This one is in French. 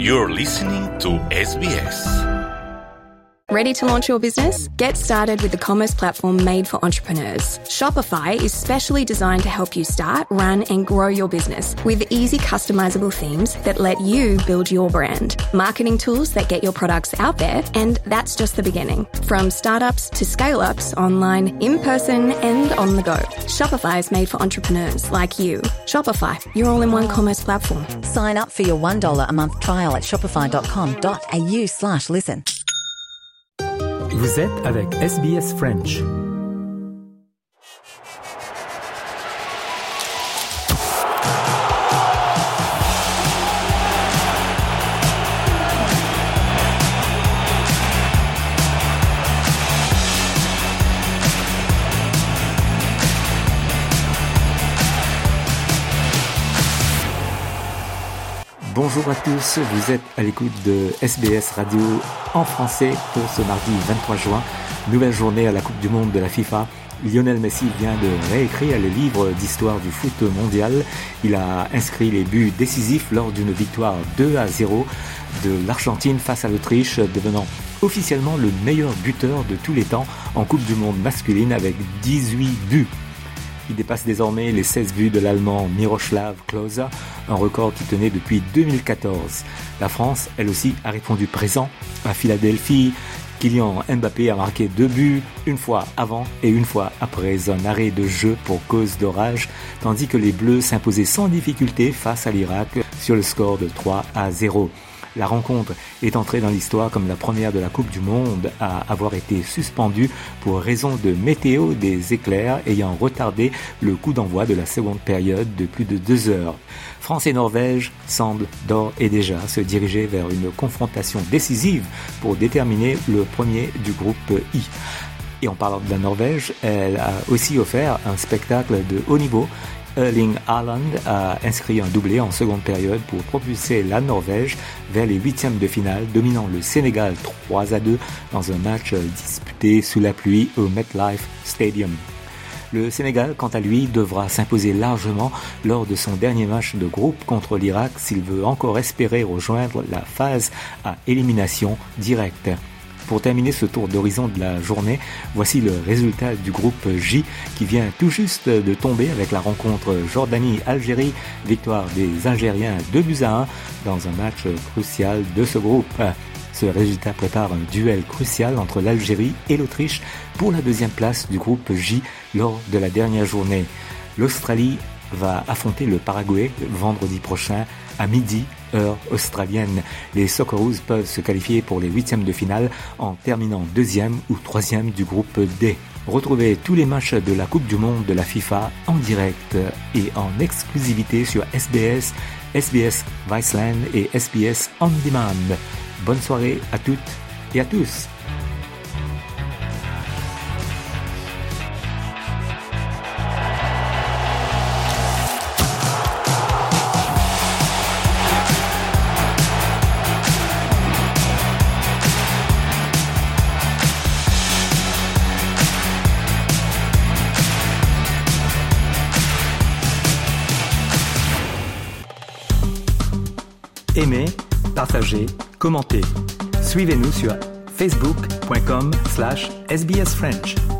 You're listening to SBS. Ready to launch your business? Get started with the commerce platform made for entrepreneurs. Shopify is specially designed to help you start, run, and grow your business with easy customizable themes that let you build your brand, marketing tools that get your products out there, and that's just the beginning. From startups to scale-ups, online, in person, and on the go. Shopify is made for entrepreneurs like you. Shopify, your all-in-one commerce platform. Sign up for your $1 a month trial at shopify.com.au/listen. Vous êtes avec SBS French. Bonjour à tous, vous êtes à l'écoute de SBS Radio en français pour ce mardi 23 juin, nouvelle journée à la Coupe du Monde de la FIFA. Lionel Messi vient de réécrire le livre d'histoire du foot mondial. Il a inscrit les buts décisifs lors d'une victoire 2-0 de l'Argentine face à l'Autriche, devenant officiellement le meilleur buteur de tous les temps en Coupe du Monde masculine avec 18 buts. Il dépasse désormais les 16 buts de l'Allemand Miroslav Klose, un record qui tenait depuis 2014. La France, elle aussi, a répondu présent. À Philadelphie, Kylian Mbappé a marqué 2 buts, une fois avant et une fois après un arrêt de jeu pour cause d'orage, tandis que les Bleus s'imposaient sans difficulté face à l'Irak sur le score de 3-0. La rencontre est entrée dans l'histoire comme la première de la Coupe du Monde à avoir été suspendue pour raison de météo des éclairs ayant retardé le coup d'envoi de la seconde période de plus de 2 heures. France et Norvège semblent d'ores et déjà se diriger vers une confrontation décisive pour déterminer le premier du groupe I. Et en parlant de la Norvège, elle a aussi offert un spectacle de haut niveau. Erling Haaland a inscrit un doublé en seconde période pour propulser la Norvège vers les huitièmes de finale, dominant le Sénégal 3-2 dans un match disputé sous la pluie au MetLife Stadium. Le Sénégal, quant à lui, devra s'imposer largement lors de son dernier match de groupe contre l'Irak s'il veut encore espérer rejoindre la phase à élimination directe. Pour terminer ce tour d'horizon de la journée, voici le résultat du groupe J qui vient tout juste de tomber avec la rencontre Jordanie-Algérie, victoire des Algériens 2-1 dans un match crucial de ce groupe. Ce résultat prépare un duel crucial entre l'Algérie et l'Autriche pour la deuxième place du groupe J lors de la dernière journée. L'Australie va affronter le Paraguay vendredi prochain à midi, heure australienne. Les Socceroos peuvent se qualifier pour les huitièmes de finale en terminant deuxième ou troisième du groupe D. Retrouvez tous les matchs de la Coupe du Monde de la FIFA en direct et en exclusivité sur SBS, SBS Viceland et SBS On Demand. Bonne soirée à toutes et à tous. Aimez, partagez, commentez. Suivez-nous sur facebook.com/sbsfrench.